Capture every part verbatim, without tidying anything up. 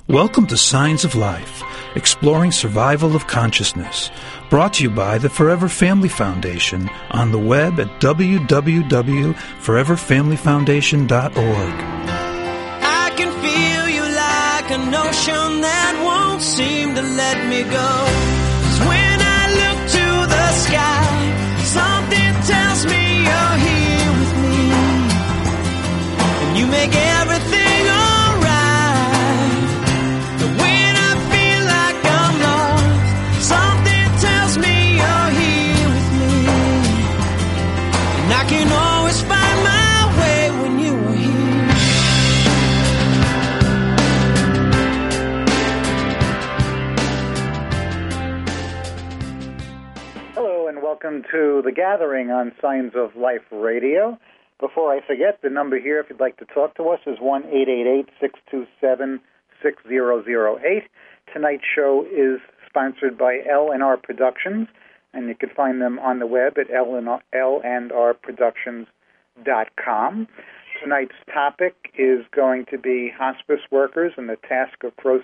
Welcome to Signs of Life, exploring survival of consciousness, brought to you by the Forever Family Foundation on the web at w w w dot forever family foundation dot org. I can feel you like an ocean that won't seem to let me go. 'Cause when I look to the sky, something tells me you're here with me, and you make everything welcome to The Gathering on Signs of Life Radio. Before I forget, the number here, if you'd like to talk to us, is one eight eight eight, six two seven, six zero zero eight. Tonight's show is sponsored by L and R Productions, and you can find them on the web at l and r productions dot com. Tonight's topic is going to be hospice workers and the task of cross...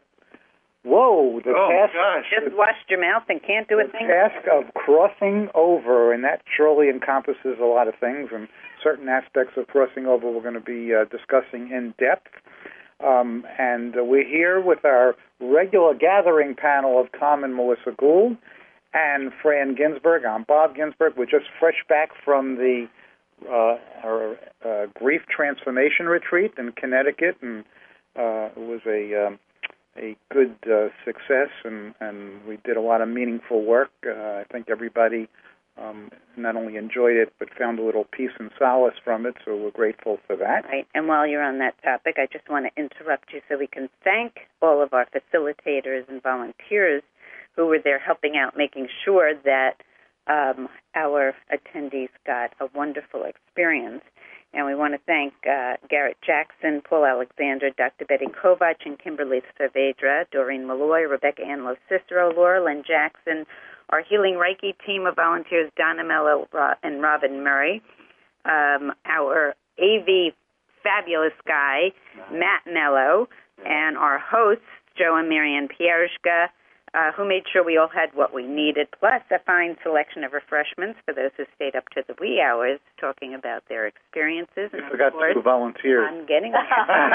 Whoa, the oh, task... gosh. Just washed your mouth and can't do a thing? The task of crossing over, and that surely encompasses a lot of things, and certain aspects of crossing over we're going to be uh, discussing in depth. Um, and uh, we're here with our regular gathering panel of Tom and Melissa Gould and Fran Ginsberg. I'm Bob Ginsberg. We're just fresh back from the uh, our uh, grief transformation retreat in Connecticut, and uh, it was a... Um, a good uh, success, and, and we did a lot of meaningful work. Uh, I think everybody um, not only enjoyed it, but found a little peace and solace from it, so we're grateful for that. Right, and while you're on that topic, I just want to interrupt you so we can thank all of our facilitators and volunteers who were there helping out, making sure that um, our attendees got a wonderful experience. And we want to thank uh, Garrett Jackson, Paul Alexander, Doctor Betty Kovach, and Kimberly Saavedra, Doreen Malloy, Rebecca Ann Lo-Cicero, Laura Lynn Jackson, our Healing Reiki team of volunteers, Donna Mello and Robin Murray, um, our A V fabulous guy, Matt Mello, and our hosts, Joe and Marianne Pierzga, Uh, who made sure we all had what we needed, plus a fine selection of refreshments for those who stayed up to the wee hours talking about their experiences. You and forgot two volunteers. I'm getting there.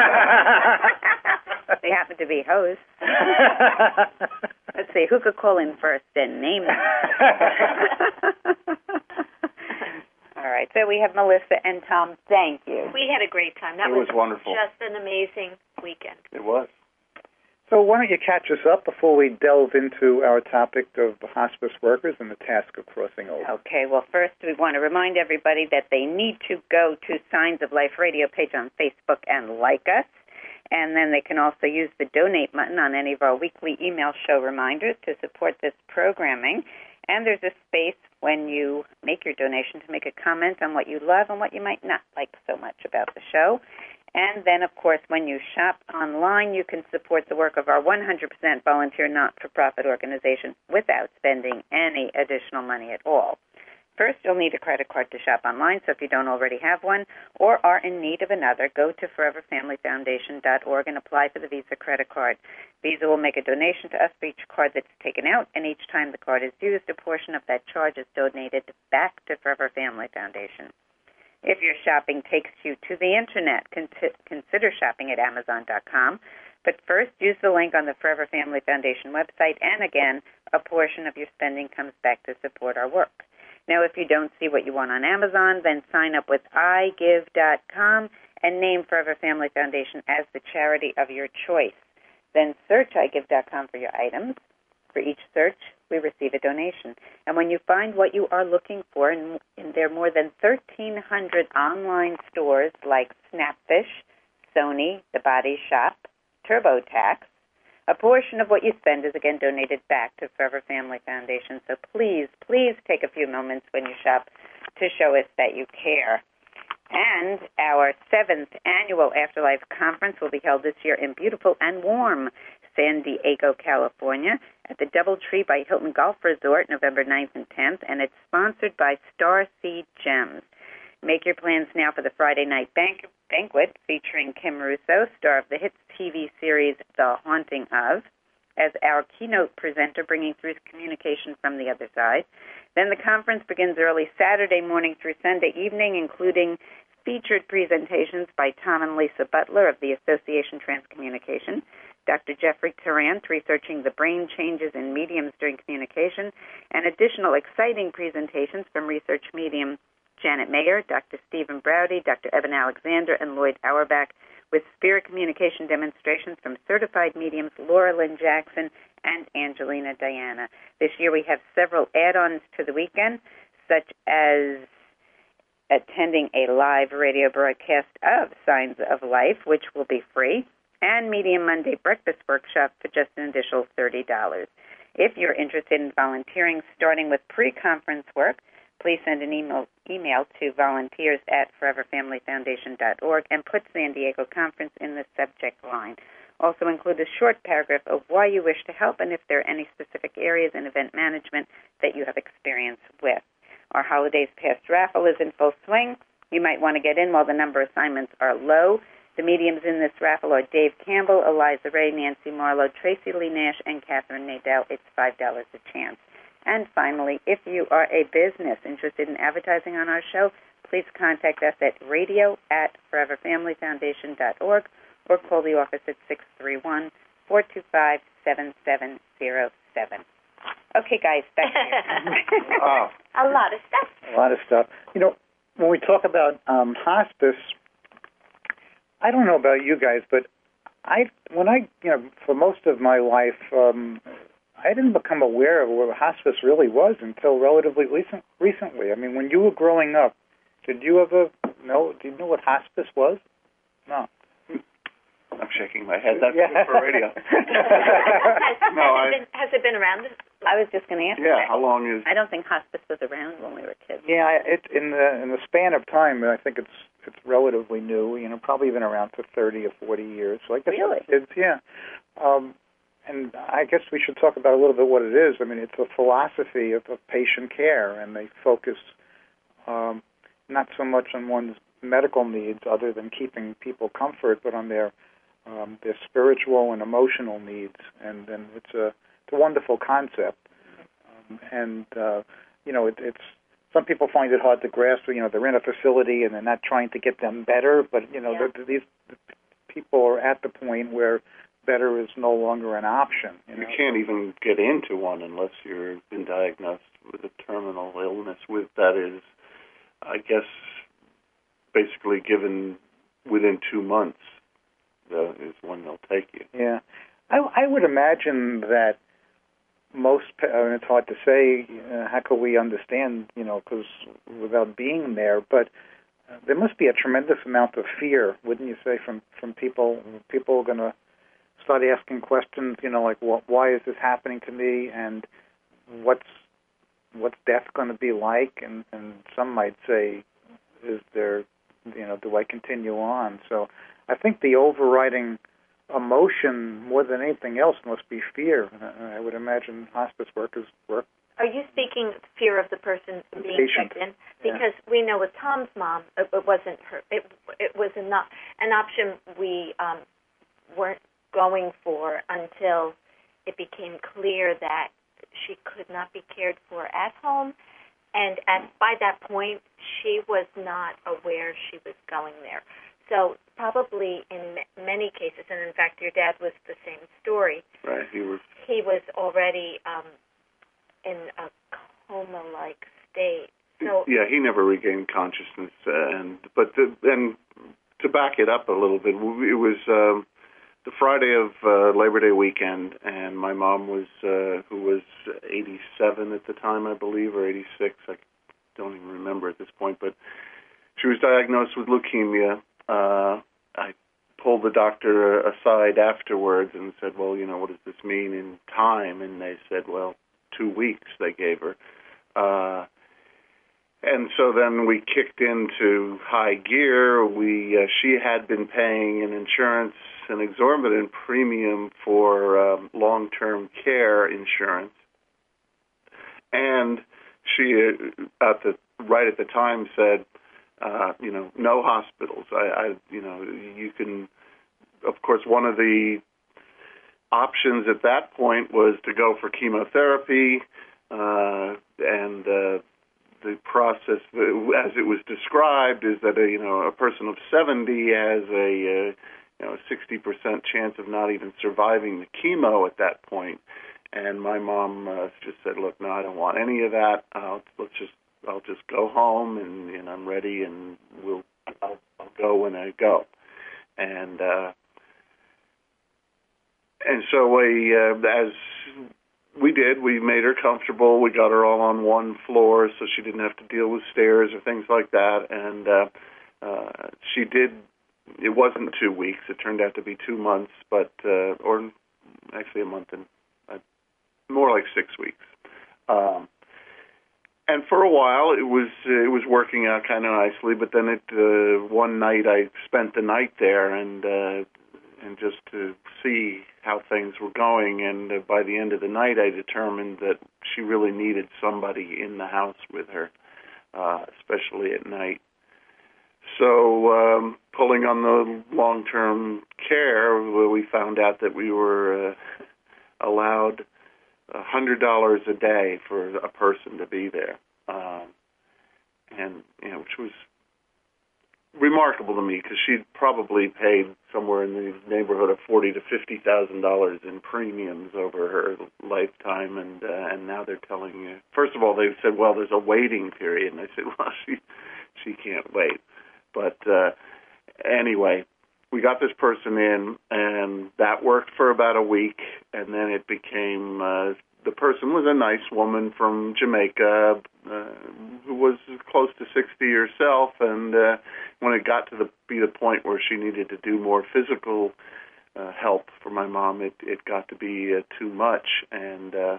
They happen to be hosts. Let's see, who could call in first and name them? All right, so we have Melissa and Tom. Thank you. We had a great time. That it was, was wonderful. Just an amazing weekend. It was. So why don't you catch us up before we delve into our topic of hospice workers and the task of crossing over? Okay, well, first we want to remind everybody that they need to go to Signs of Life Radio page on Facebook and like us, and then they can also use the donate button on any of our weekly email show reminders to support this programming. And there's a space when you make your donation to make a comment on what you love and what you might not like so much about the show. And then, of course, when you shop online, you can support the work of our one hundred percent volunteer not-for-profit organization without spending any additional money at all. First, you'll need a credit card to shop online, so if you don't already have one or are in need of another, go to forever family foundation dot org and apply for the Visa credit card. Visa will make a donation to us for each card that's taken out, and each time the card is used, a portion of that charge is donated back to Forever Family Foundation. If your shopping takes you to the Internet, consider shopping at amazon dot com. But first, use the link on the Forever Family Foundation website, and again, a portion of your spending comes back to support our work. Now, if you don't see what you want on Amazon, then sign up with i give dot com and name Forever Family Foundation as the charity of your choice. Then search i give dot com for your items. For each search, we receive a donation. And when you find what you are looking for, and, and there are more than thirteen hundred online stores like Snapfish, Sony, The Body Shop, TurboTax, a portion of what you spend is again donated back to Forever Family Foundation. So please, please take a few moments when you shop to show us that you care. And our seventh annual Afterlife Conference will be held this year in beautiful and warm San Diego, California, at the Doubletree by Hilton Golf Resort, November ninth and tenth, and it's sponsored by Starseed Gems. Make your plans now for the Friday night bank- banquet featuring Kim Russo, star of the hit T V series The Haunting of, as our keynote presenter, bringing through communication from the other side. Then the conference begins early Saturday morning through Sunday evening, including featured presentations by Tom and Lisa Butler of the Association Transcommunication, Doctor Jeffrey Tarrant researching the brain changes in mediums during communication, and additional exciting presentations from research medium Janet Mayer, Doctor Stephen Browdy, Doctor Evan Alexander, and Lloyd Auerbach, with spirit communication demonstrations from certified mediums Laura Lynn Jackson and Angelina Diana. This year we have several add-ons to the weekend, such as attending a live radio broadcast of Signs of Life, which will be free, and Medium Monday Breakfast Workshop for just an additional thirty dollars. If you're interested in volunteering, starting with pre-conference work, please send an email, email to volunteers at forever family foundation dot org and put San Diego Conference in the subject line. Also include a short paragraph of why you wish to help and if there are any specific areas in event management that you have experience with. Our Holidays Past raffle is in full swing. You might want to get in while the number of assignments are low. The mediums in this raffle are Dave Campbell, Eliza Ray, Nancy Marlowe, Tracy Lee Nash, and Catherine Nadell. It's five dollars a chance. And finally, if you are a business interested in advertising on our show, please contact us at radio at forever family foundation dot org or call the office at six three one, four two five, seven seven zero seven. Okay, guys, back to you. Oh, A lot of stuff. a lot of stuff. You know, when we talk about um, hospice, I don't know about you guys, but I, when I, you know, for most of my life, um, I didn't become aware of what hospice really was until relatively recent, recently. I mean, when you were growing up, did you ever know? Did you know what hospice was? No. I'm shaking my head. That's Yeah. good for radio. has, No, has, I- it been, has it been around? I was just going to ask Yeah, that. how long is... I don't think hospice was around when we were kids. Yeah, I- it in the in the span of time, I think it's it's relatively new. You know, probably been around for thirty or forty years. So I guess Really? it's yeah. Um, and I guess we should talk about a little bit what it is. I mean, it's a philosophy of, of patient care, and they focus um, not so much on one's medical needs, other than keeping people comfort, but on their um, their spiritual and emotional needs. And and it's a it's a wonderful concept. Um, and uh, you know, it, it's some people find it hard to grasp. You know, they're in a facility and they're not trying to get them better, but you know, Yeah. the, these people are at the point where better is no longer an option. You, You know? can't even get into one unless you've been diagnosed with a terminal illness with that is, I guess, basically given within two months uh, is when they'll take you. Yeah, I, I would imagine that most. pa- I mean, it's hard to say. Uh, how could we understand? You know, because without being there, but uh, there must be a tremendous amount of fear, wouldn't you say, from from people? People are going to start asking questions. You know, like, what, why is this happening to me, and what's what's death going to be like? And and some might say, is there, you know, do I continue on? So I think the overriding emotion, more than anything else, must be fear. I would imagine hospice workers work. Are you speaking fear of the person The being patient. checked in? Yeah. Because we know with Tom's mom, it, it wasn't her. It, it was not an option we um, weren't going for until it became clear that she could not be cared for at home. And at, by that point, she was not aware she was going there. So probably in ma- many cases, and in fact your dad was the same story, Right? He was. he was already um, in a coma-like state. So Yeah, he never regained consciousness, uh, and but the, and to back it up a little bit, it was um, the Friday of uh, Labor Day weekend, and my mom was, uh, who was eighty-seven at the time, I believe, or eighty-six. I don't even remember at this point, but she was diagnosed with leukemia. Uh, I pulled the doctor aside afterwards and said, well, you know, what does this mean in time? And they said, well, two weeks they gave her. Uh, and so then we kicked into high gear. We uh, she had been paying an insurance, an exorbitant premium for um, long-term care insurance. And she, uh, at the right at the time, said, uh, you know, no hospitals. I, I, you know, you can, of course, one of the options at that point was to go for chemotherapy, uh, and uh, the process, as it was described, is that a, you know, a person of seventy has a uh, you know, a sixty percent chance of not even surviving the chemo at that point. And my mom uh, just said, "Look, no, I don't want any of that. Uh, let's just, I'll just go home, and, and I'm ready, and we'll, I'll, I'll go when I go." And uh, and so we, uh, as we did, we made her comfortable. We got her all on one floor, so she didn't have to deal with stairs or things like that. And uh, uh, she did. It wasn't two weeks. It turned out to be two months, but uh, or actually a month and uh, more like six weeks. Um, and for a while, it was uh, it was working out kind of nicely. But then, it uh, one night, I spent the night there, and uh, and just to see how things were going. And uh, by the end of the night, I determined that she really needed somebody in the house with her, uh, especially at night. So, um, pulling on the long-term care, we found out that we were uh, allowed one hundred dollars a day for a person to be there, um, and you know, which was remarkable to me, because she'd probably paid somewhere in the neighborhood of forty to fifty thousand dollars in premiums over her lifetime, and uh, and now they're telling you. First of all, they said, "Well, there's a waiting period," and I said, "Well, she she can't wait." But uh, anyway, we got this person in, and that worked for about a week, and then it became, uh, the person was a nice woman from Jamaica uh, who was close to sixty herself, and uh, when it got to the, be the point where she needed to do more physical uh, help for my mom, it, it got to be uh, too much, and uh,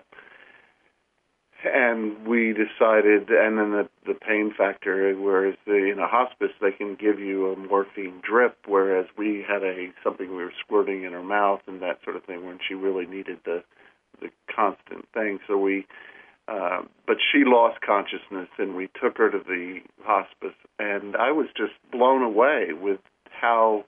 And we decided, and then the, the pain factor, whereas the, in a hospice they can give you a morphine drip, whereas we had a something we were squirting in her mouth and that sort of thing when she really needed the the constant thing. So we, uh, but she lost consciousness, and we took her to the hospice, and I was just blown away with how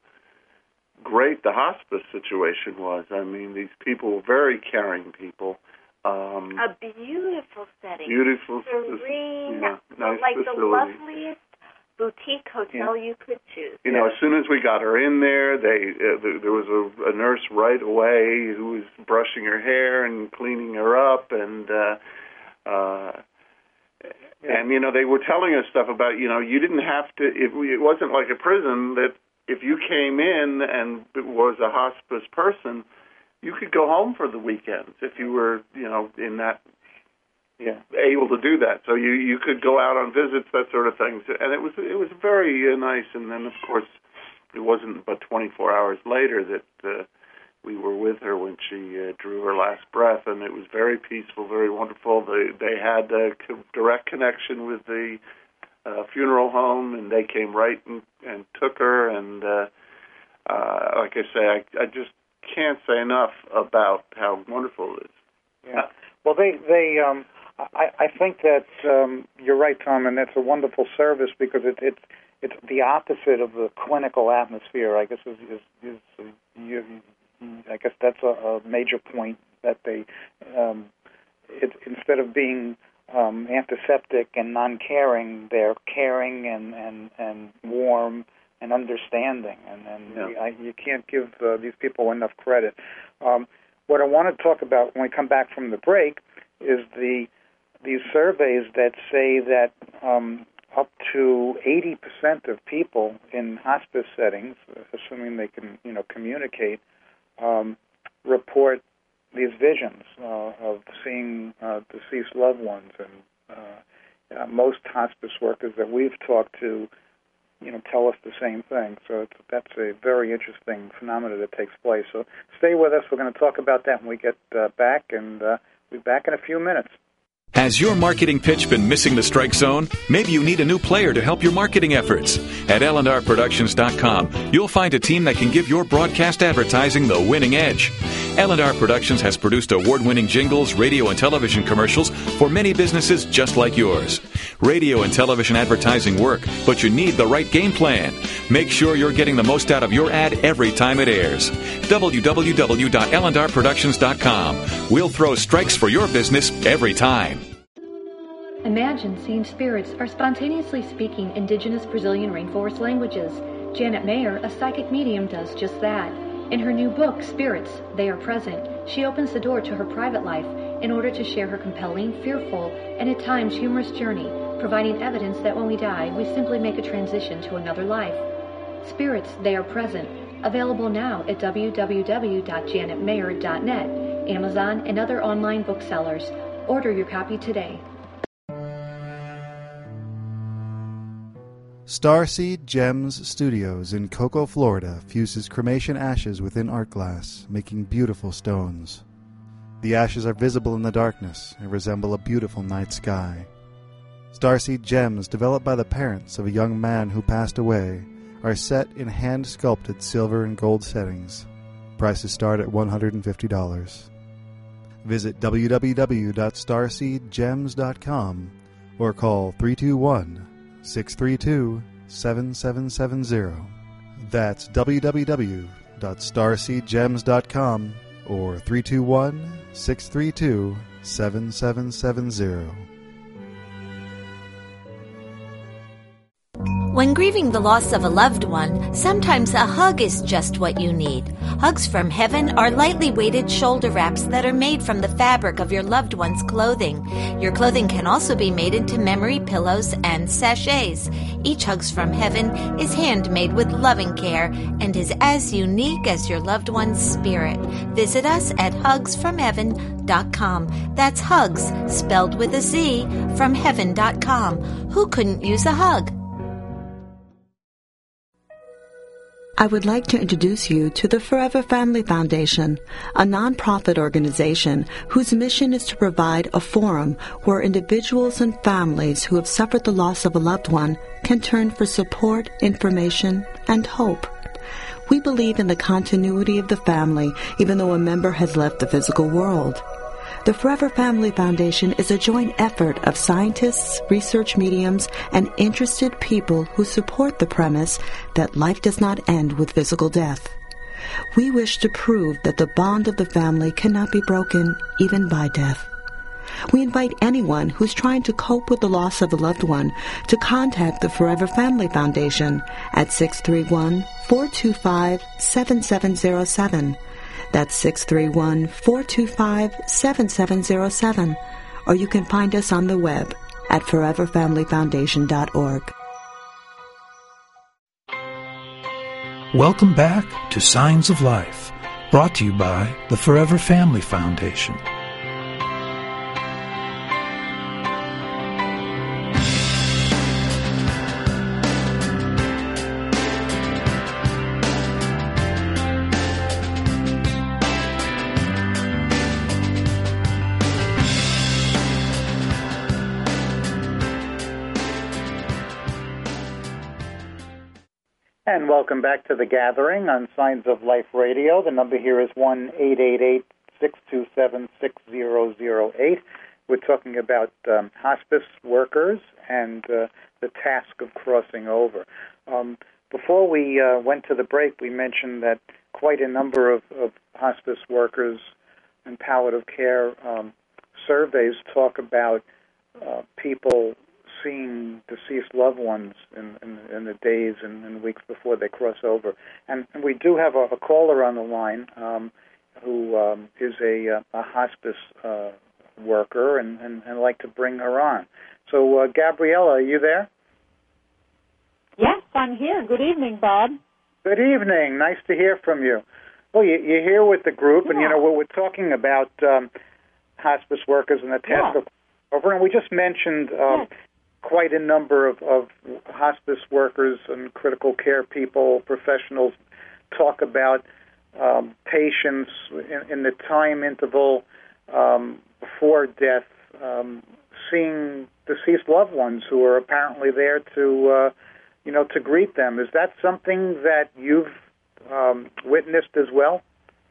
great the hospice situation was. I mean, these people were very caring people. Um, a beautiful setting. Beautiful. Serene. Yeah, nice like facility. the loveliest boutique hotel yeah. you could choose. You know, as soon as we got her in there, they uh, there was a, a nurse right away who was brushing her hair and cleaning her up, and uh, uh, yeah. and you know, they were telling us stuff about, you know, you didn't have to. If we, it wasn't like a prison that if you came in and was a hospice person, you could go home for the weekends if you were, you know, in that, yeah, able to do that. So you, you could go out on visits, that sort of thing. And it was it was very uh, nice. And then, of course, it wasn't but twenty-four hours later that uh, we were with her when she uh, drew her last breath. And it was very peaceful, very wonderful. They, they had a direct connection with the uh, funeral home, and they came right and, and took her. And uh, uh, like I say, I, I just can't say enough about how wonderful it is. Yeah. Well, they they um, I I think that um, you're right, Tom, and that's a wonderful service because it, it's it's the opposite of the clinical atmosphere. I guess is is, is uh, you, I guess that's a, a major point that they um, it, instead of being um, antiseptic and non-caring, they're caring and and, and warm and understanding, and, and yeah. I, you can't give uh, these people enough credit. Um, what I want to talk about when we come back from the break is the these surveys that say that um, up to eighty percent of people in hospice settings, assuming they can, you know, communicate, um, report these visions uh, of seeing uh, deceased loved ones, and uh, uh, most hospice workers that we've talked to, you know, tell us the same thing. So it's, that's a very interesting phenomenon that takes place. So stay with us. We're going to talk about that when we get uh, back, and uh, we'll be back in a few minutes. Has your marketing pitch been missing the strike zone? Maybe you need a new player to help your marketing efforts. At L and R Productions dot com, you'll find a team that can give your broadcast advertising the winning edge. L and R Productions has produced award-winning jingles, radio, and television commercials for many businesses just like yours. Radio and television advertising work, but you need the right game plan. Make sure you're getting the most out of your ad every time it airs. w w w dot L and R Productions dot com. We'll throw strikes for your business every time. Imagine seeing spirits are spontaneously speaking indigenous Brazilian rainforest languages. Janet Mayer, a psychic medium, does just that. In her new book, Spirits, They Are Present, she opens the door to her private life in order to share her compelling, fearful, and at times humorous journey, providing evidence that when we die, we simply make a transition to another life. Spirits, They Are Present, available now at w w w dot janet mayer dot net, Amazon, and other online booksellers. Order your copy today. Starseed Gems Studios in Cocoa, Florida fuses cremation ashes within art glass, making beautiful stones. The ashes are visible in the darkness and resemble a beautiful night sky. Starseed Gems, developed by the parents of a young man who passed away, are set in hand-sculpted silver and gold settings. Prices start at one hundred fifty dollars. Visit w w w dot starseed gems dot com or call three two one, six three two, seven seven seven zero. That's w w w dot starseed gems dot com or three two one, six three two, seven seven seven zero. When grieving the loss of a loved one, sometimes a hug is just what you need. Hugs from Heaven are lightly weighted shoulder wraps that are made from the fabric of your loved one's clothing. Your clothing can also be made into memory pillows and sachets. Each Hugs from Heaven is handmade with loving care and is as unique as your loved one's spirit. Visit us at hugs from heaven dot com. That's Hugs, spelled with a Z, from heaven dot com. Who couldn't use a hug? I would like to introduce you to the Forever Family Foundation, a nonprofit organization whose mission is to provide a forum where individuals and families who have suffered the loss of a loved one can turn for support, information, and hope. We believe in the continuity of the family even though a member has left the physical world. The Forever Family Foundation is a joint effort of scientists, research mediums, and interested people who support the premise that life does not end with physical death. We wish to prove that the bond of the family cannot be broken even by death. We invite anyone who's trying to cope with the loss of a loved one to contact the Forever Family Foundation at six three one, four two five, seven seven zero seven. That's six three one, four two five, seven seven zero seven. Or you can find us on the web at forever family foundation dot org. Welcome back to Signs of Life, brought to you by the Forever Family Foundation. And welcome back to The Gathering on Signs of Life Radio. The number here is one eight eight eight, six two seven, six zero zero eight. We're talking about um, hospice workers and uh, the task of crossing over. Um, before we uh, went to the break, we mentioned that quite a number of, of hospice workers and palliative care um, surveys talk about uh, people seeing deceased loved ones in, in, in the days and, and weeks before they cross over. And, and we do have a, a caller on the line um, who um, is a, a hospice uh, worker, and, and, and I'd like to bring her on. So, uh, Gabriella, are you there? Yes, I'm here. Good evening, Bob. Good evening. Nice to hear from you. Well, you, you're here with the group, yeah. and, you know, we're, we're talking about um, hospice workers and the task yeah. of over, and we just mentioned um, yes. quite a number of, of hospice workers and critical care people, professionals, talk about um, patients in, in the time interval um, before death, um, seeing deceased loved ones who are apparently there to, uh, you know, to greet them. Is that something that you've um, witnessed as well?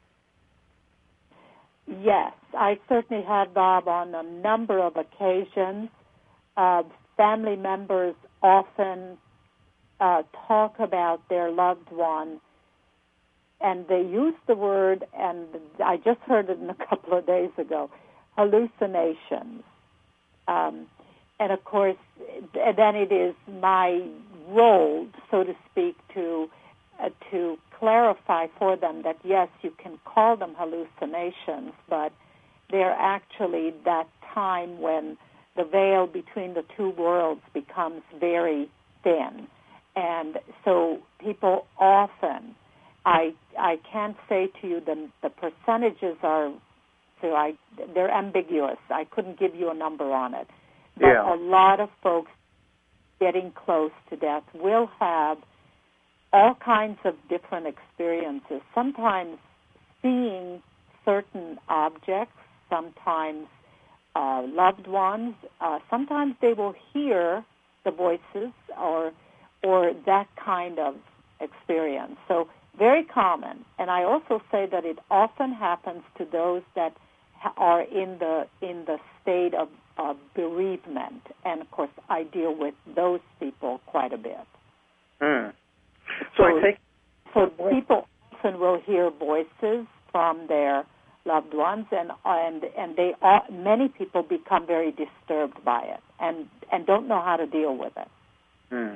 Yes, I certainly had, Bob, on a number of occasions. Uh, family members often uh, talk about their loved one, and they use the word, and I just heard it in a couple of days ago, hallucinations. Um, and, of course, then it is my role, so to speak, to uh, to clarify for them that, yes, you can call them hallucinations, but they're actually that time when the veil between the two worlds becomes very thin. And so people often, I I can't say to you the, the percentages are, so I they're ambiguous. I couldn't give you a number on it. But yeah. a lot of folks getting close to death will have all kinds of different experiences, sometimes seeing certain objects, sometimes uh, loved ones, uh, sometimes they will hear the voices or or that kind of experience. So very common. And I also say that it often happens to those that are in the in the state of, of bereavement. And, of course, I deal with those people quite a bit. Hmm. So, so, I think, so people often will hear voices from their loved ones, and and and they are, many people become very disturbed by it, and and don't know how to deal with it. Hmm.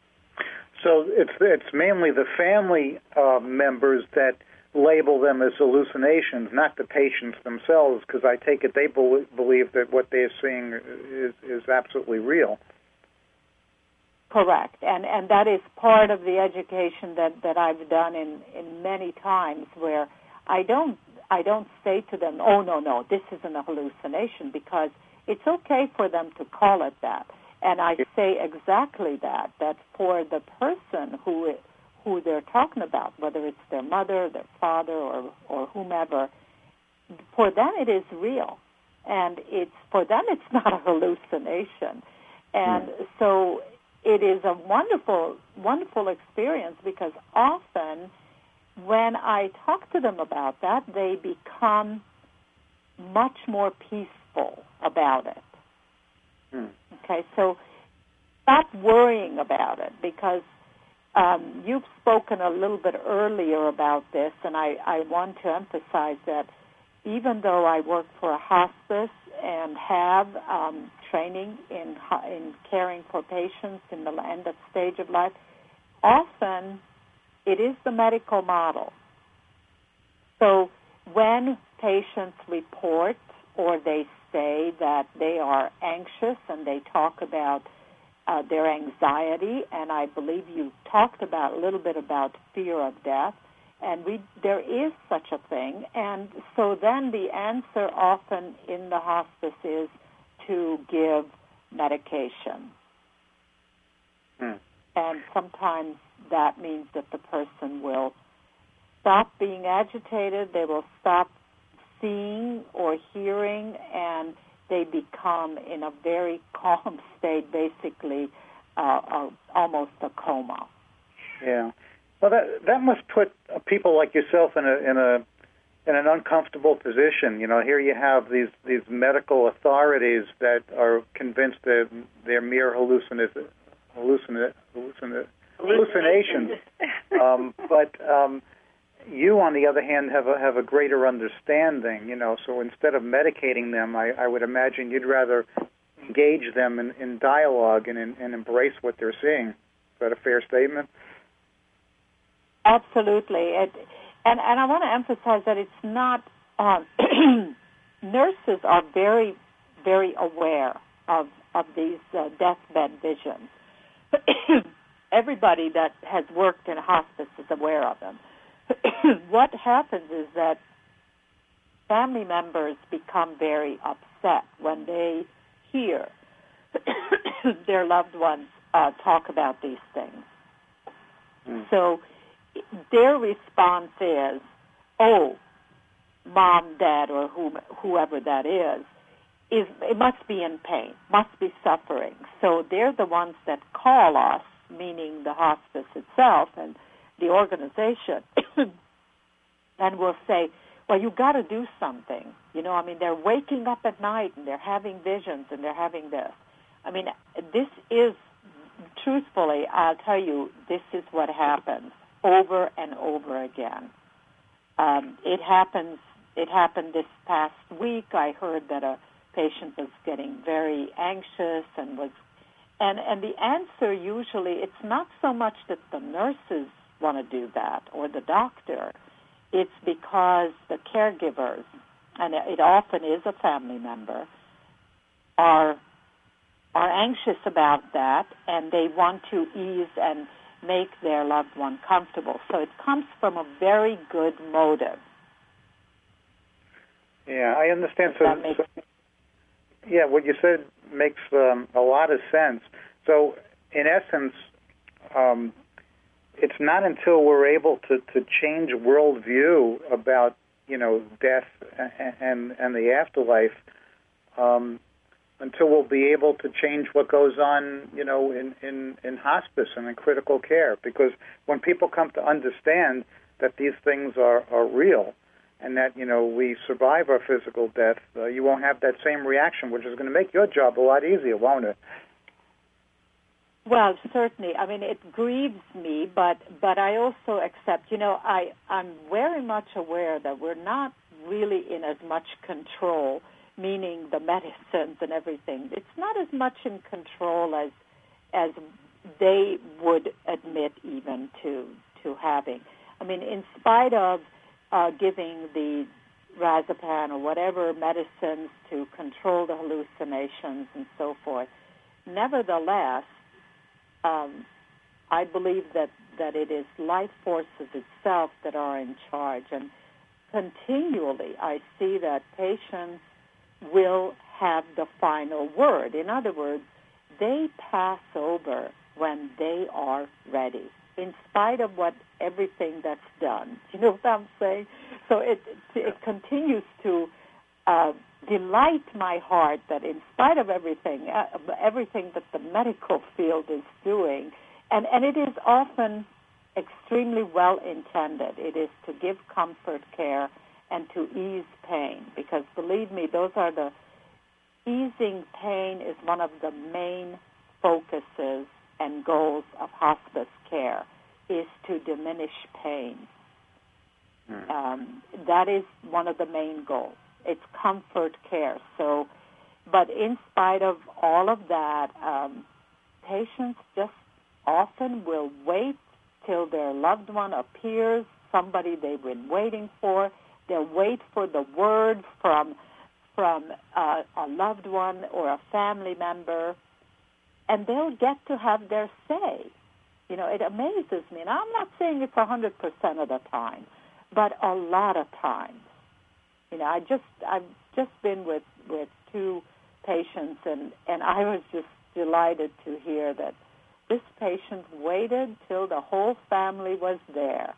So it's it's mainly the family uh, members that label them as hallucinations, not the patients themselves, because I take it they be- believe that what they're seeing is is absolutely real. Correct, and and that is part of the education that, that I've done in, in many times, where I don't I don't say to them, oh no no, this isn't a hallucination, because it's okay for them to call it that, and I say exactly that that for the person who who they're talking about, whether it's their mother, their father, or or whomever, for them it is real, and it's for them it's not a hallucination, and mm. so. It is a wonderful, wonderful experience, because often when I talk to them about that, they become much more peaceful about it. Hmm. Okay, so stop worrying about it, because um, you've spoken a little bit earlier about this, and I, I want to emphasize that even though I work for a hospice and have um, training in in caring for patients in the end of stage of life, often it is the medical model. So when patients report or they say that they are anxious and they talk about uh, their anxiety, and I believe you talked about a little bit about fear of death, and we, there is such a thing. And so then the answer often in the hospice is to give medication. Hmm. And sometimes that means that the person will stop being agitated, they will stop seeing or hearing, and they become in a very calm state, basically uh, uh, almost a coma. Yeah. Well, that that must put people like yourself in a in a in an uncomfortable position. You know, here you have these these medical authorities that are convinced that they're mere hallucina, hallucina, hallucina, hallucinations. um, but um, you, on the other hand, have a have a greater understanding. You know, so instead of medicating them, I, I would imagine you'd rather engage them in, in dialogue and, in, and embrace what they're seeing. Is that a fair statement? Absolutely. It, and, and I want to emphasize that it's not, um, nurses are very, very aware of, of these uh, deathbed visions. Everybody that has worked in a hospice is aware of them. What happens is that family members become very upset when they hear their loved ones uh, talk about these things. Mm. So their response is, oh, mom, dad, or whom, whoever that is, is, it must be in pain, must be suffering. So they're the ones that call us meaning the hospice itself and the organization, and will say, well, you got to do something. You know, I mean, they're waking up at night and they're having visions and they're having this. I mean, this is, truthfully, I'll tell you, this is what happens over and over again. Um, it happens. It happened this past week. I heard that a patient was getting very anxious and was, and and the answer usually, it's not so much that the nurses want to do that or the doctor. It's because the caregivers, and it often is a family member, are are anxious about that, and they want to ease and make their loved one comfortable. So it comes from a very good motive. Yeah, I understand. So, That makes so yeah, what you said makes um, a lot of sense. So, in essence, um, it's not until we're able to, to change worldview about, you know, death and and, and the afterlife, um, until we'll be able to change what goes on, you know, in, in, in hospice and in critical care. Because when people come to understand that these things are, are real and that, you know, we survive our physical death, uh, you won't have that same reaction, which is going to make your job a lot easier, won't it? Well, certainly. I mean, it grieves me, but but I also accept, you know, I, I'm very much aware that we're not really in as much control, meaning the medicines and everything. It's not as much in control as as they would admit even to to having. I mean, in spite of uh, giving the Razapam or whatever medicines to control the hallucinations and so forth, nevertheless, um, I believe that, that it is life forces itself that are in charge. And continually I see that patients will have the final word. In other words, they pass over when they are ready, in spite of what everything that's done. You know what I'm saying? So it it, it continues to uh, delight my heart that in spite of everything, uh, everything that the medical field is doing, and, and it is often extremely well intended. It is to give comfort care and to ease pain, because believe me, those are the easing pain is one of the main focuses and goals of hospice care, is to diminish pain. Mm. Um, that is one of the main goals. It's comfort care. So, but in spite of all of that, um, patients just often will wait till their loved one appears, somebody they've been waiting for. They'll wait for the word from from uh, a loved one or a family member, and they'll get to have their say. You know, it amazes me. And I'm not saying it's one hundred percent of the time, but a lot of times. You know, I just, I've just been with, with two patients, and, and I was just delighted to hear that this patient waited till the whole family was there.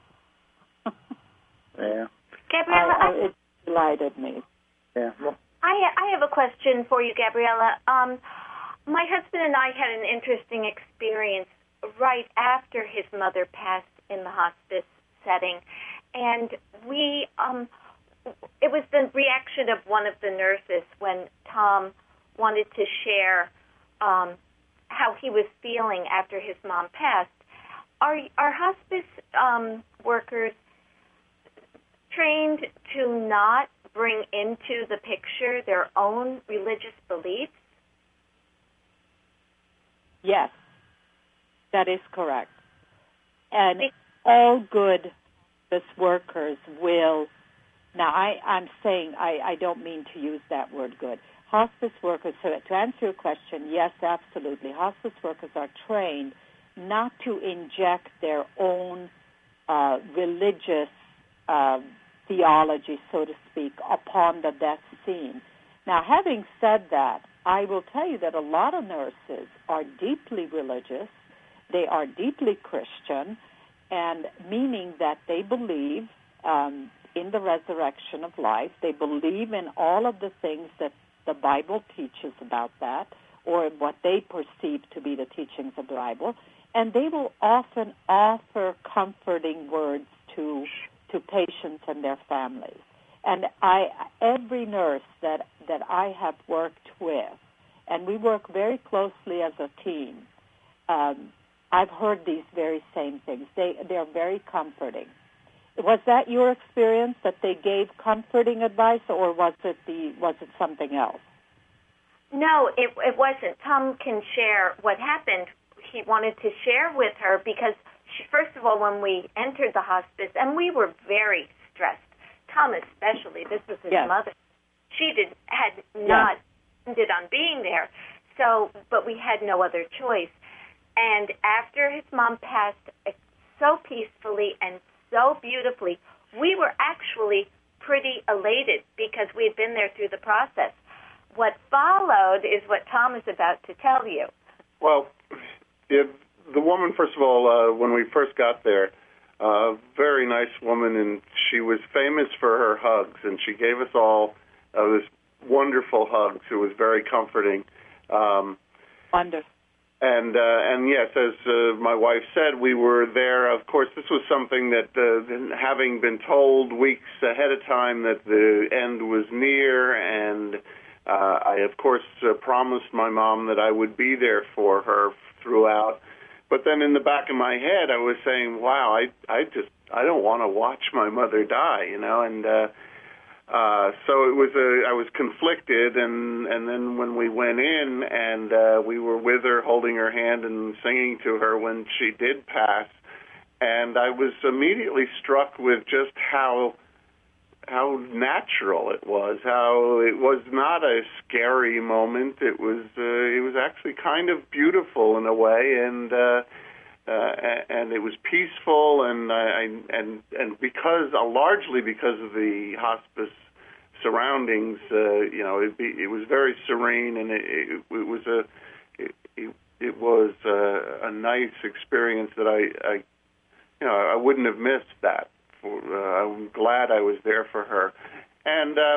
Yeah. Gabriella, I, I, it delighted me. Yeah. Well, I, I have a question for you, Gabriella. Um, my husband and I had an interesting experience right after his mother passed in the hospice setting, and we, um, it was the reaction of one of the nurses when Tom wanted to share um, how he was feeling after his mom passed. Are, are hospice um, workers trained to not bring into the picture their own religious beliefs? Yes, that is correct. And all good hospice workers will, now I, I'm saying, I, I don't mean to use that word good. Hospice workers, so to answer your question, yes, absolutely. Hospice workers are trained not to inject their own uh, religious uh, theology, so to speak, upon the death scene. Now, having said that, I will tell you that a lot of nurses are deeply religious. They are deeply Christian, and meaning that they believe um, in the resurrection of life. They believe in all of the things that the Bible teaches about that, or what they perceive to be the teachings of the Bible, and they will often offer comforting words to to patients and their families. And I, every nurse that that I have worked with, and we work very closely as a team, um, I've heard these very same things. They they're very comforting. Was that your experience, that they gave comforting advice, or was it the was it something else? No, it it wasn't. Tom can share what happened. He wanted to share with her because, she, first of all, when we entered the hospice, and we were very stressed, Tom especially, this was his yes. mother, she did had not yes. intended on being there, so, but we had no other choice. And after his mom passed so peacefully and so beautifully, we were actually pretty elated because we had been there through the process. What followed is what Tom is about to tell you. Well, if the woman, first of all, uh, when we first got there, a uh, very nice woman, and she was famous for her hugs, and she gave us all uh, this wonderful hugs. It was very comforting. Um, Wonderful. And, uh, and yes, as uh, my wife said, we were there. Of course, this was something that, uh, having been told weeks ahead of time that the end was near, and uh, I, of course, uh, promised my mom that I would be there for her throughout. But then in the back of my head, I was saying, wow, I, I just, I don't want to watch my mother die, you know, and uh, Uh, so it was a, I was conflicted, and, and then when we went in and uh, we were with her, holding her hand and singing to her when she did pass, and I was immediately struck with just how how natural it was, how it was not a scary moment. It was uh, it was actually kind of beautiful in a way, and uh, uh, and it was peaceful, and I and and because uh, largely because of the hospice surroundings, uh, you know, it, be, it was very serene, and it, it, it was a it, it, it was a, a nice experience that I, I you know I wouldn't have missed that. For, uh, I'm glad I was there for her, and. Uh,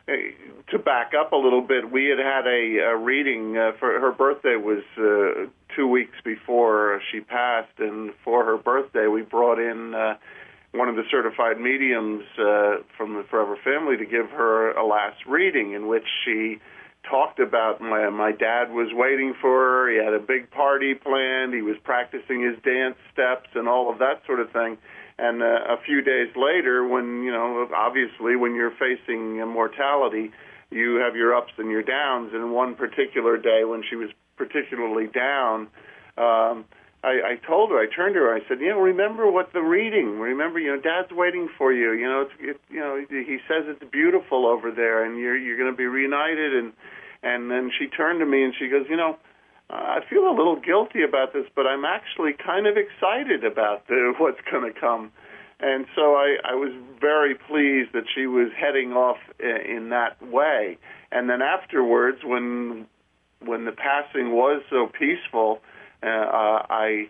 To back up a little bit, we had had a, a reading uh, for her birthday was uh, two weeks before she passed, and for her birthday we brought in uh, one of the certified mediums uh, from the Forever Family to give her a last reading, in which she talked about my, my dad was waiting for her, he had a big party planned, he was practicing his dance steps and all of that sort of thing. And uh, a few days later, when, you know, obviously when you're facing mortality, you have your ups and your downs. And one particular day when she was particularly down, um, I, I told her, I turned to her, I said, you know, remember what the reading, remember, you know, Dad's waiting for you. You know, it's, it, you know, he says it's beautiful over there, and you're you're going to be reunited. And and then she turned to me and she goes, you know, I feel a little guilty about this, but I'm actually kind of excited about the, what's going to come. And so I, I was very pleased that she was heading off in that way. And then afterwards, when when the passing was so peaceful, uh, I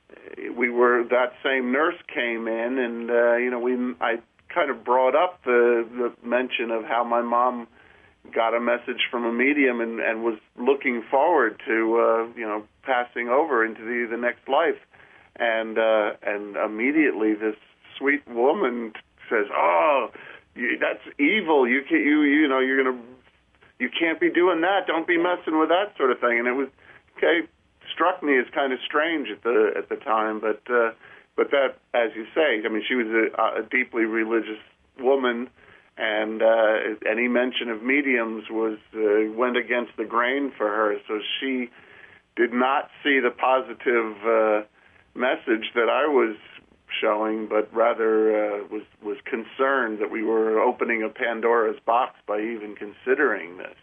we were that same nurse came in, and uh, you know we I kind of brought up the, the mention of how my mom got a message from a medium and, and was looking forward to, uh, you know, passing over into the, the next life. And uh, and immediately this sweet woman says, oh, you, that's evil. You can't, you, you know, you're going to, you can't be doing that. Don't be messing with that sort of thing. And it was, okay, struck me as kind of strange at the, at the time. But, uh, but that, as you say, I mean, she was a, a deeply religious woman, and uh, any mention of mediums was uh, went against the grain for her. So she did not see the positive uh, message that I was showing, but rather uh, was was concerned that we were opening a Pandora's box by even considering this.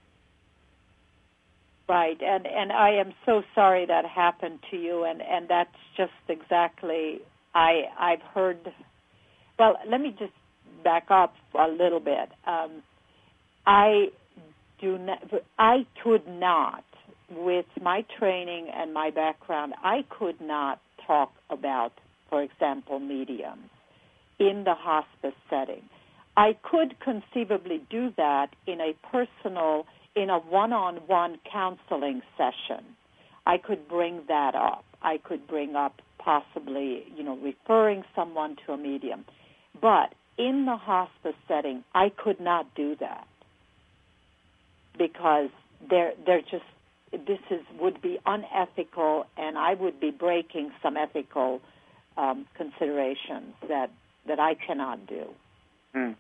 Right, and and I am so sorry that happened to you, and, and that's just exactly I I've heard. Well, let me just back up a little bit. Um, I do not. I could not, with my training and my background, I could not talk about, for example, mediums in the hospice setting. I could conceivably do that in a personal, in a one-on-one counseling session. I could bring that up. I could bring up possibly, you know, referring someone to a medium. But in the hospice setting, I could not do that because they're, they're just, this is would be unethical, and I would be breaking some ethical um, considerations that, that I cannot do. Hmm.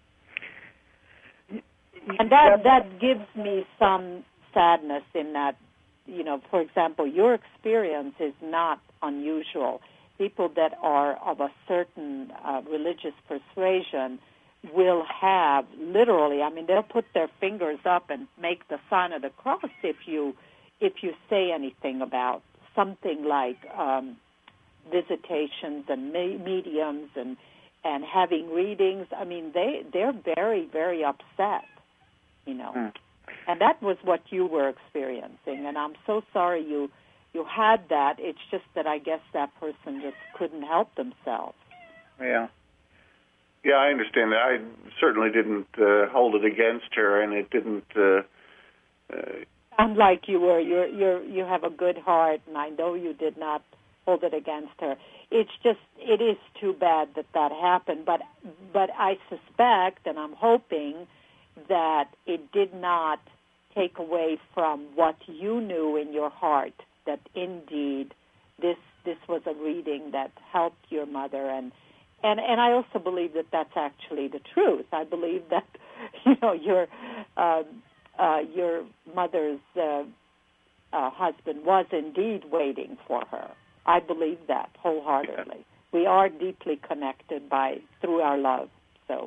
And that, that gives me some sadness in that, you know, for example, your experience is not unusual. People that are of a certain uh, religious persuasion will have literally, I mean, they'll put their fingers up and make the sign of the cross if you if you say anything about something like um, visitations and me- mediums and and having readings. I mean, they they're very very upset, you know. Hmm. And that was what you were experiencing, and I'm so sorry you you had that. It's just that I guess that person just couldn't help themselves. Yeah. Yeah, I understand that. I certainly didn't uh, hold it against her, and it didn't. Uh, uh, Unlike you were, you you you have a good heart, and I know you did not hold it against her. It's just it is too bad that that happened, but but I suspect, and I'm hoping that it did not take away from what you knew in your heart, that indeed this this was a reading that helped your mother, and and and I also believe that that's actually the truth. I believe that you know your uh, uh, your mother's uh, uh, husband was indeed waiting for her. I believe that wholeheartedly. Yeah. We are deeply connected by through our love. So.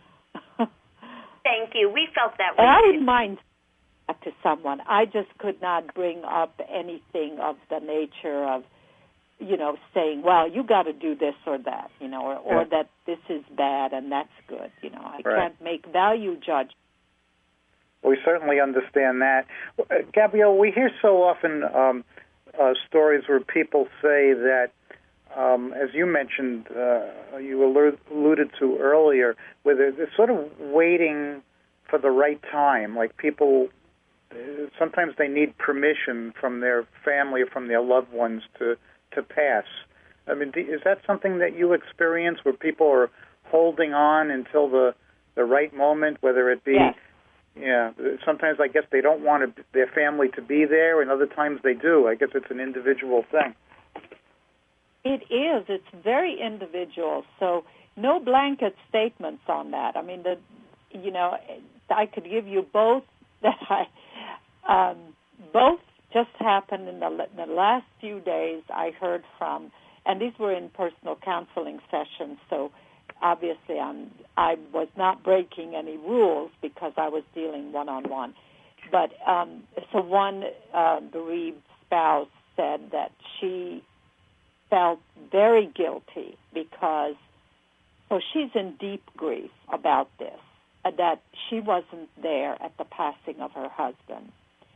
Thank you. We felt that way. And I wouldn't mind that to someone. I just could not bring up anything of the nature of, you know, saying, well, you got to do this or that, you know, or, or yeah. that this is bad and that's good. You know, I right. can't make value judgments. We certainly understand that. Uh, Gabrielle, we hear so often um, uh, stories where people say that, Um, as you mentioned, uh, you alluded to earlier, where they're, they're sort of waiting for the right time. Like people, uh, sometimes they need permission from their family or from their loved ones to, to pass. I mean, is that something that you experience, where people are holding on until the, the right moment, whether it be, yes. yeah, sometimes I guess they don't want to, their family to be there, and other times they do. I guess it's an individual thing. It is. It's very individual. So no blanket statements on that. I mean, the, you know, I could give you both that I, um, both just happened in the, in the last few days. I heard from, and these were in personal counseling sessions. So obviously, I'm I was not breaking any rules because I was dealing one on one. But um, so one uh, bereaved spouse said that she felt very guilty because, so she's in deep grief about this, uh, that she wasn't there at the passing of her husband.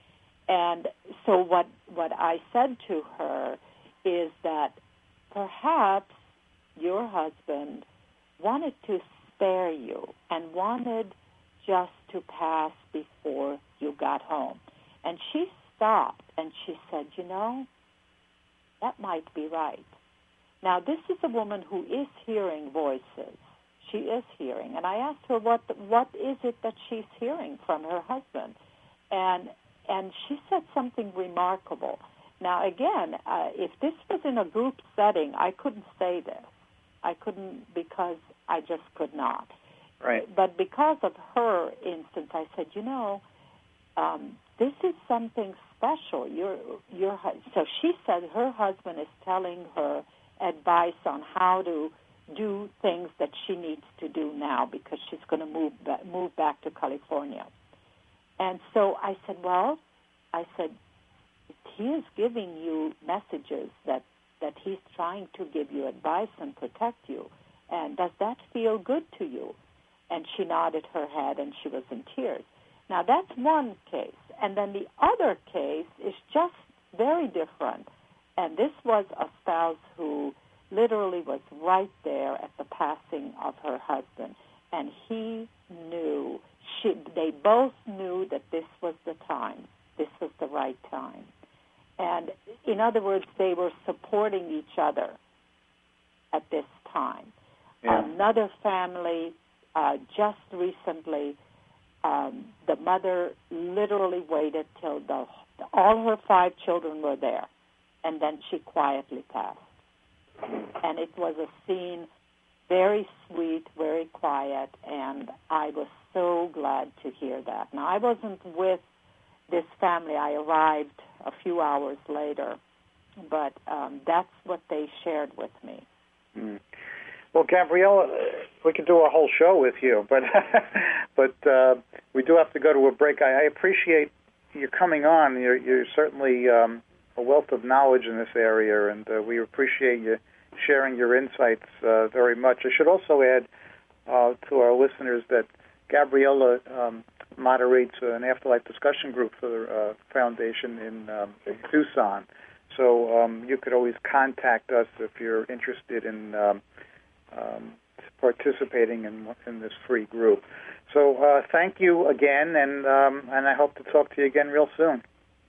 And so what what I said to her is that perhaps your husband wanted to spare you and wanted just to pass before you got home. And she stopped and she said, you know, that might be right. Now, this is a woman who is hearing voices. She is hearing. And I asked her, what what is it that she's hearing from her husband? And and she said something remarkable. Now, again, uh, if this was in a group setting, I couldn't say this. I couldn't because I just could not. Right. But because of her instance, I said, you know, um, this is something special. Your your so she said her husband is telling her advice on how to do things that she needs to do now because she's going to move back, move back to California. And so I said, well, I said, he is giving you messages that, that he's trying to give you advice and protect you. And does that feel good to you? And she nodded her head and she was in tears. Now, that's one case. And then the other case is just very different. And this was a spouse who literally was right there at the passing of her husband. And he knew, she, they both knew that this was the time. This was the right time. and in other words, they were supporting each other at this time. Yeah. Another family, uh, just recently, um, the mother literally waited till the, all her five children were there, and then she quietly passed. And it was a scene very sweet, very quiet, and I was so glad to hear that. Now, I wasn't with this family. I arrived a few hours later, but um, that's what they shared with me. Mm. Well, Gabriella, we could do a whole show with you, but but uh, we do have to go to a break. I, I appreciate you coming on. You're, you're certainly um, a wealth of knowledge in this area, and uh, we appreciate you sharing your insights uh, very much. I should also add uh, to our listeners that Gabriella um, moderates an afterlife discussion group for the uh, foundation in, um, in Tucson. So um, you could always contact us if you're interested in um, um, participating in, in this free group. So uh, thank you again, and um, and I hope to talk to you again real soon.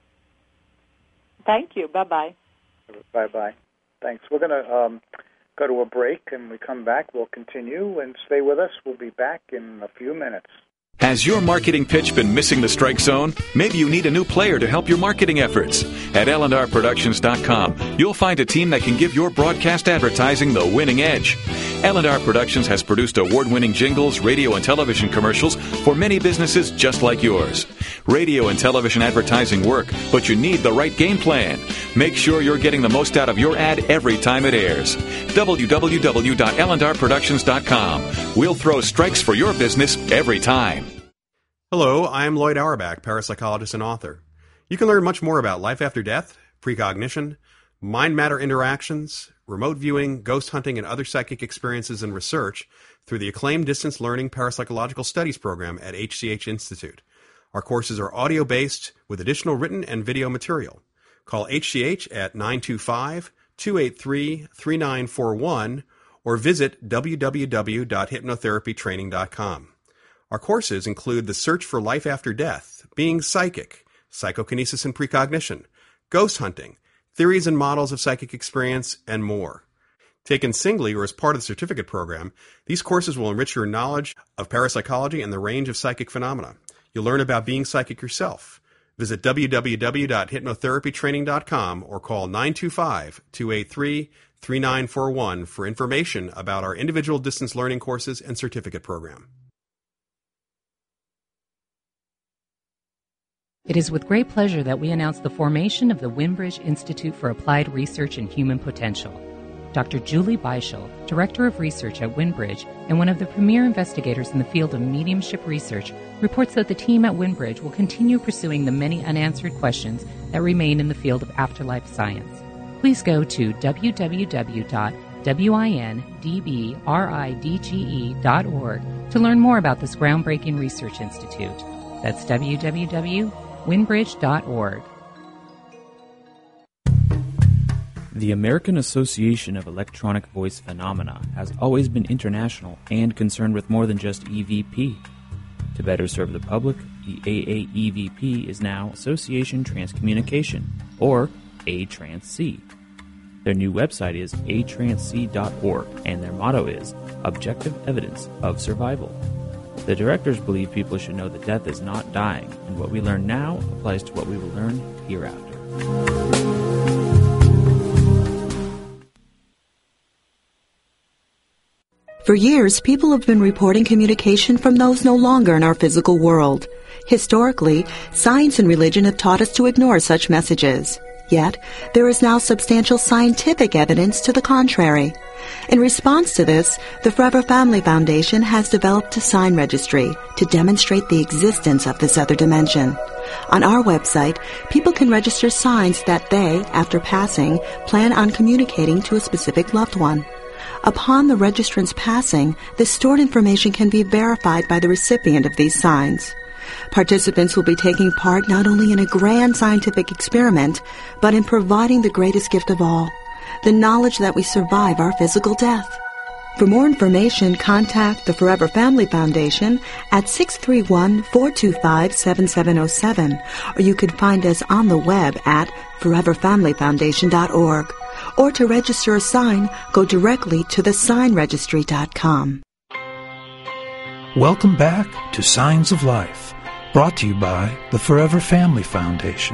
Thank you. Bye-bye. Bye-bye. Thanks. We're going to um, go to a break, and when we come back, we'll continue, and stay with us. We'll be back in a few minutes. Has your marketing pitch been missing the strike zone? Maybe you need a new player to help your marketing efforts. At L and R Productions dot com, you'll find a team that can give your broadcast advertising the winning edge. L and R Productions has produced award-winning jingles, radio and television commercials for many businesses just like yours. Radio and television advertising work, but you need the right game plan. Make sure you're getting the most out of your ad every time it airs. w w w dot L and R Productions dot com. We'll throw strikes for your business every time. Hello, I'm Lloyd Auerbach, parapsychologist and author. You can learn much more about life after death, precognition, mind-matter interactions, remote viewing, ghost hunting, and other psychic experiences and research through the acclaimed distance learning parapsychological studies program at H C H Institute. Our courses are audio-based with additional written and video material. Call H C H at nine two five, two eight three, three nine four one or visit w w w dot hypnotherapy training dot com. Our courses include The Search for Life After Death, Being Psychic, Psychokinesis and Precognition, Ghost Hunting, Theories and Models of Psychic Experience, and more. Taken singly or as part of the certificate program, these courses will enrich your knowledge of parapsychology and the range of psychic phenomena. You'll learn about being psychic yourself. Visit w w w dot hypnotherapy training dot com or call nine two five, two eight three, three nine four one for information about our individual distance learning courses and certificate program. It is with great pleasure that we announce the formation of the Winbridge Institute for Applied Research in Human Potential. Doctor Julie Beischel, Director of Research at Winbridge and one of the premier investigators in the field of mediumship research, reports that the team at Winbridge will continue pursuing the many unanswered questions that remain in the field of afterlife science. Please go to w w w dot windbridge dot org to learn more about this groundbreaking research institute. That's w w w dot windbridge dot org. The American Association of Electronic Voice Phenomena has always been international and concerned with more than just E V P. To better serve the public, the A A E V P is now Association Transcommunication, or A Trans C. Their new website is a trans c dot org, and their motto is Objective Evidence of Survival. The directors believe people should know that death is not dying, and what we learn now applies to what we will learn hereafter. For years, people have been reporting communication from those no longer in our physical world. Historically, science and religion have taught us to ignore such messages. Yet, there is now substantial scientific evidence to the contrary. In response to this, the Forever Family Foundation has developed a sign registry to demonstrate the existence of this other dimension. On our website, people can register signs that they, after passing, plan on communicating to a specific loved one. Upon the registrant's passing, the stored information can be verified by the recipient of these signs. Participants will be taking part not only in a grand scientific experiment, but in providing the greatest gift of all, the knowledge that we survive our physical death. For more information, contact the Forever Family Foundation at six three one, four two five, seven seven zero seven, or you can find us on the web at forever family foundation dot org. Or to register a sign, go directly to the sign registry dot com. Welcome back to Signs of Life, brought to you by the Forever Family Foundation.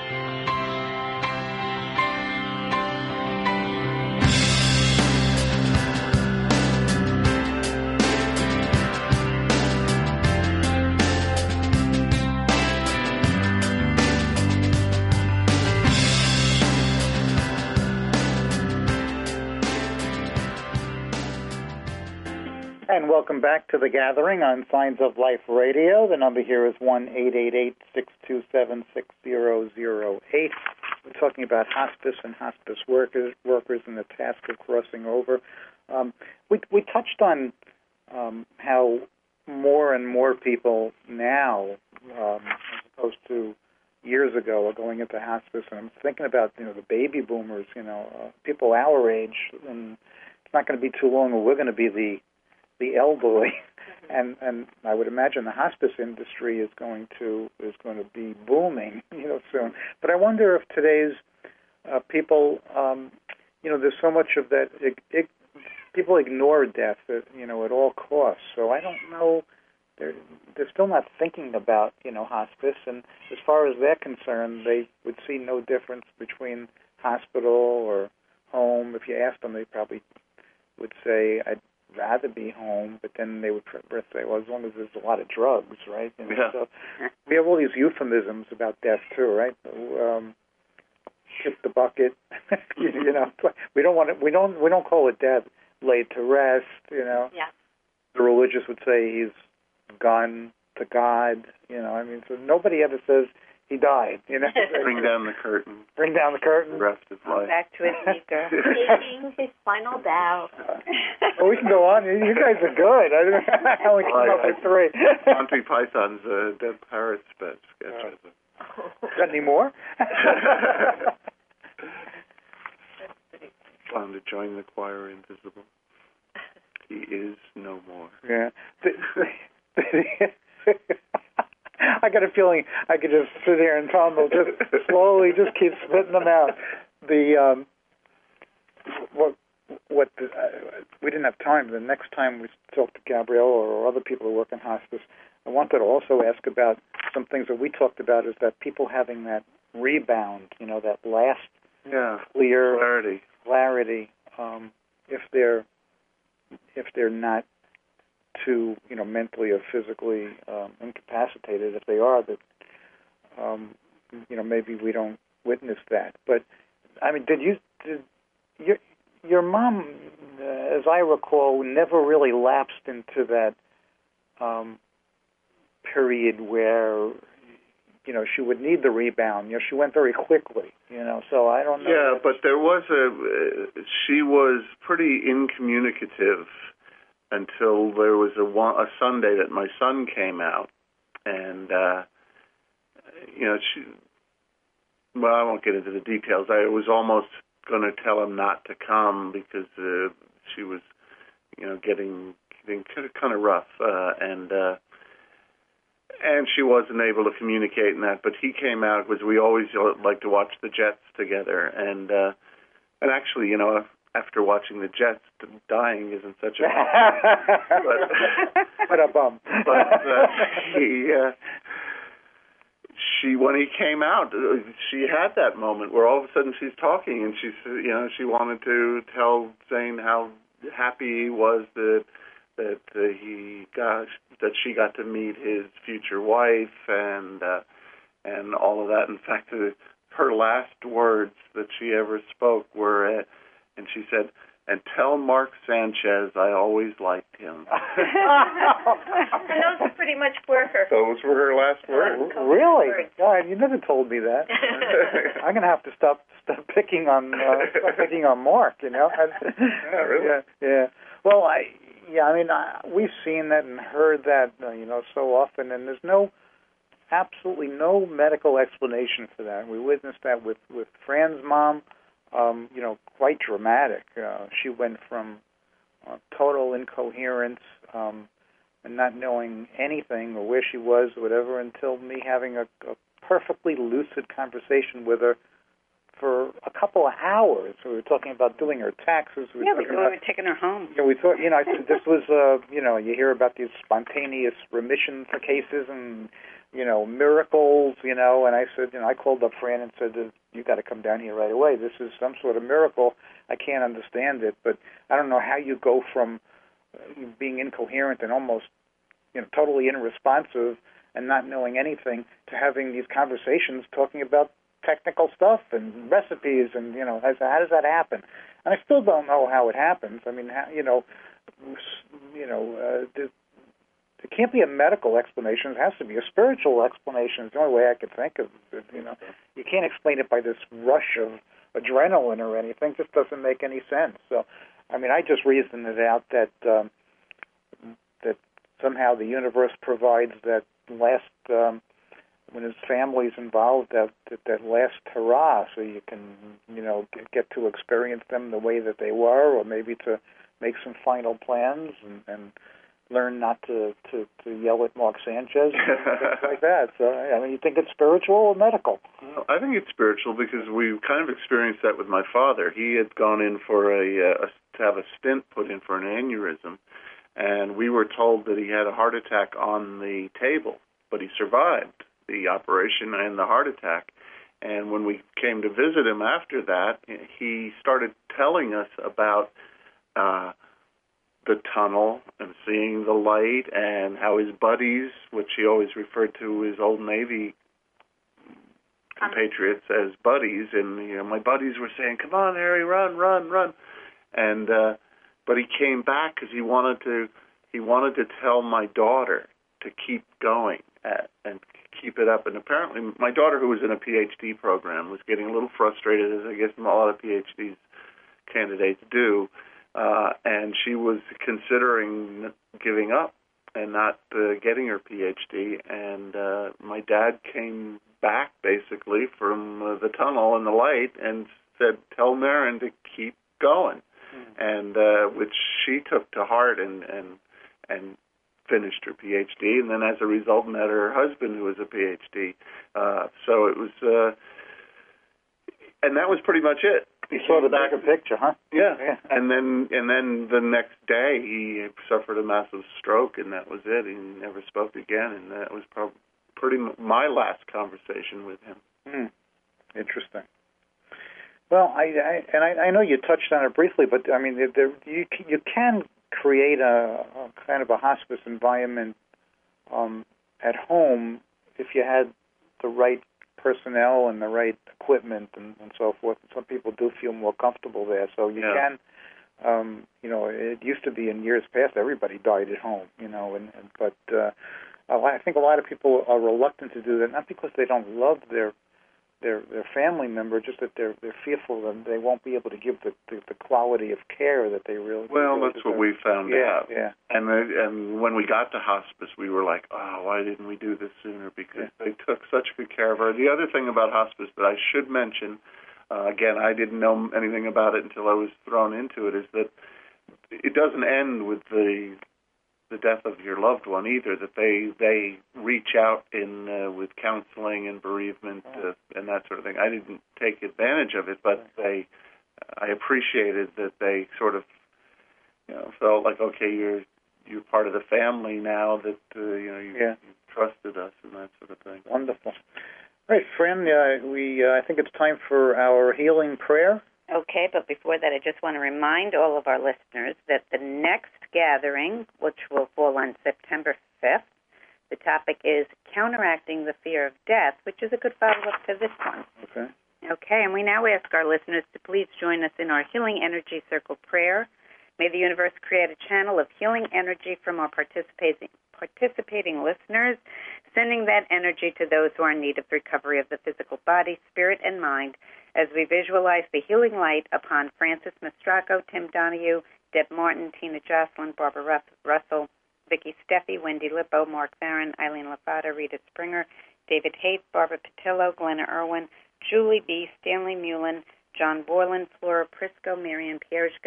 And welcome back to The Gathering on Signs of Life Radio. The number here is one eight eight eight, six two seven, six zero zero eight. We're talking about hospice and hospice workers workers and the task of crossing over. Um, we, we touched on um, how more and more people now, um, as opposed to years ago, are going into hospice. And I'm thinking about, you know, the baby boomers, you know, uh, people our age, and it's not going to be too long where we're going to be the the elderly, and and I would imagine the hospice industry is going to is going to be booming, you know, soon. But I wonder if today's uh, people, um, you know, there's so much of that. It, it, people ignore death, at, you know, at all costs. So I don't know. They're they're still not thinking about, you know, hospice, and as far as they're concerned, they would see no difference between hospital or home. If you asked them, they probably would say, I'd rather be home, but then they would say, well, as long as there's a lot of drugs, right? And yeah. So we have all these euphemisms about death too, right? Um, kick the bucket, you know. We don't want to, we don't we don't call it death. Laid to rest, you know. Yeah. The religious would say he's gone to God, you know. I mean, so nobody ever says he died, you know. Bring down the curtain. Bring down the curtain. The rest of life. Back to his maker. Taking his final bow. Well, we can go on. You guys are good. I, don't, I only came up with three. Monty Python's uh, Dead Parrot sketch. Uh, got any more? Found to join the choir invisible. He is no more. Yeah. I got a feeling I could just sit here and Tom will just slowly just keep spitting them out. The um, what what the, uh, we didn't have time. The next time we talk to Gabrielle or other people who work in hospice, I wanted to also ask about some things that we talked about. Is that people having that rebound, you know, that last yeah clear clarity, clarity. Um, if they're if they're not too, you know, mentally or physically um, incapacitated. If they are, that, um, you know, maybe we don't witness that. But I mean, did you? Did your your mom, uh, as I recall, never really lapsed into that um, period where, you know, she would need the rebound. You know, she went very quickly. You know, so I don't know. Yeah, but there was a. Uh, she was pretty incommunicative until there was a, a Sunday that my son came out, and uh, you know, she. Well, I won't get into the details. I was almost going to tell him not to come because uh, she was, you know, getting getting kind of rough, uh, and uh, and she wasn't able to communicate in that. But he came out because we always like to watch the Jets together, and uh, and actually, you know, after watching the Jets, dying isn't such a but, what a bum. But uh, he, uh, she, when he came out, she had that moment where all of a sudden she's talking, and she's, you know, she wanted to tell Zane how happy he was that that uh, he got that she got to meet his future wife, and uh, and all of that. In fact, uh, her last words that she ever spoke were. Uh, And she said, and tell Mark Sanchez I always liked him. And those pretty much were her. Those were her last words. Really? God, you never told me that. I'm going to have to stop stop picking on uh, stop picking on Mark. You know? Yeah, really. Yeah, yeah. Well, I yeah. I mean, I, we've seen that and heard that, uh, you know, so often, and there's no, absolutely no medical explanation for that. We witnessed that with with Fran's mom. Um, you know, quite dramatic. Uh, she went from uh, total incoherence, um, and not knowing anything or where she was or whatever, until me having a, a perfectly lucid conversation with her for a couple of hours. We were talking about doing her taxes. We were yeah, we, talking we about, were taking her home. Yeah, we thought, you know, I said this was, uh, you know, you hear about these spontaneous remission cases and, you know, miracles, you know, and I said, you know, I called up Fran and said, you got to come down here right away. This is some sort of miracle. I can't understand it, but I don't know how you go from being incoherent and almost, you know, totally unresponsive and not knowing anything to having these conversations talking about technical stuff and recipes, and, you know, how, how does that happen? And I still don't know how it happens. I mean, how, you know, you know, uh, there, there can't be a medical explanation. It has to be a spiritual explanation. It's the only way I could think of it. You know, you can't explain it by this rush of adrenaline or anything. It just doesn't make any sense. So, I mean, I just reasoned it out that um, that somehow the universe provides that last. Um, when his family's involved, that, that that last hurrah, so you can, you know, get, get to experience them the way that they were, or maybe to make some final plans and, and learn not to, to, to yell at Mark Sanchez and things like that. So, I mean, you think it's spiritual or medical? Well, I think it's spiritual because we kind of experienced that with my father. He had gone in for a, a to have a stent put in for an aneurysm, and we were told that he had a heart attack on the table, but he survived the operation and the heart attack. And when we came to visit him after that, he started telling us about uh, the tunnel and seeing the light and how his buddies, which he always referred to his old Navy compatriots as buddies, and, you know, my buddies were saying, "Come on, Harry, run, run, run." And uh, but he came back because he wanted to. He wanted to tell my daughter to keep going at, and keep it up. And apparently my daughter, who was in a P H D program, was getting a little frustrated, as I guess a lot of P H D candidates do, uh, and she was considering giving up and not uh, getting her P H D. And uh, my dad came back, basically, from uh, the tunnel and the light and said, "Tell Marin to keep going," mm-hmm. and uh, which she took to heart and, and, and finished her P H D, and then as a result met her husband, who was a P H D. Uh, so it was, uh, and that was pretty much it. You saw the bigger picture, huh? Yeah. yeah. And then, and then the next day, he suffered a massive stroke, and that was it. He never spoke again, and that was probably pretty m- my last conversation with him. Hmm. Interesting. Well, I, I and I, I know you touched on it briefly, but I mean, there, you you can create a, a kind of a hospice environment um, at home if you had the right personnel and the right equipment and, and so forth. Some people do feel more comfortable there, so you yeah. can. Um, you know, it used to be in years past everybody died at home. You know, and, and but uh, I think a lot of people are reluctant to do that, not because they don't love their their their family member, just that they're they're fearful that they won't be able to give the, the, the quality of care that they really. Well, really that's deserve. what we found yeah, out. Yeah. And the, and when we got to hospice, we were like, oh, why didn't we do this sooner? Because yeah. they took such good care of her. The other thing about hospice that I should mention, uh, again, I didn't know anything about it until I was thrown into it, is that it doesn't end with the the death of your loved one either, that they they reach out in uh, with counseling and bereavement uh, and that sort of thing. I didn't take advantage of it, but they I appreciated that they sort of, you know, felt like, okay, you're you're part of the family now, that uh, you know you, yeah. you trusted us and that sort of thing. Wonderful. All right, friend, uh, we uh, I think it's time for our healing prayer. Okay, but before that, I just want to remind all of our listeners that the next gathering, which will fall on September fifth, the topic is Counteracting the Fear of Death, which is a good follow-up to this one. Okay. Okay, and we now ask our listeners to please join us in our Healing Energy Circle prayer. May the universe create a channel of healing energy from our participating participating listeners, sending that energy to those who are in need of recovery of the physical body, spirit, and mind, as we visualize the healing light upon Francis Mastracco, Tim Donahue, Deb Martin, Tina Jocelyn, Barbara Russell, Vicky Steffi, Wendy Lippo, Mark Barron, Eileen Lafata, Rita Springer, David Haight, Barbara Patillo, Glenna Irwin, Julie B., Stanley Mullen, John Borland, Flora Prisco, Marian Pierzga,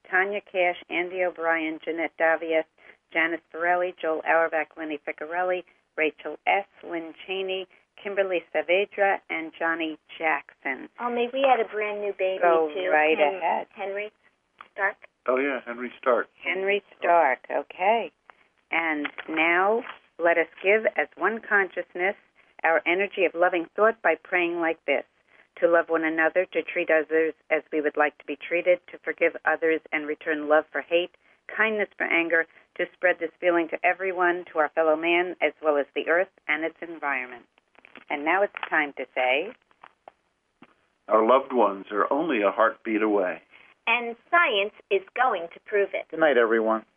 Tanya Cash, Andy O'Brien, Jeanette Davies, Janice Borelli, Joel Auerbach, Lenny Ficarelli, Rachel S., Lynn Cheney, Kimberly Saavedra, and Johnny Jackson. Oh, may we had a brand new baby, Go too. right Hen- ahead. Henry Stark. Oh, yeah, Henry Stark. Henry Stark, okay. And now let us give as one consciousness our energy of loving thought by praying like this: to love one another, to treat others as we would like to be treated, to forgive others and return love for hate, kindness for anger, to spread this feeling to everyone, to our fellow man, as well as the earth and its environment. And now it's time to say, our loved ones are only a heartbeat away. And science is going to prove it. Good night, everyone.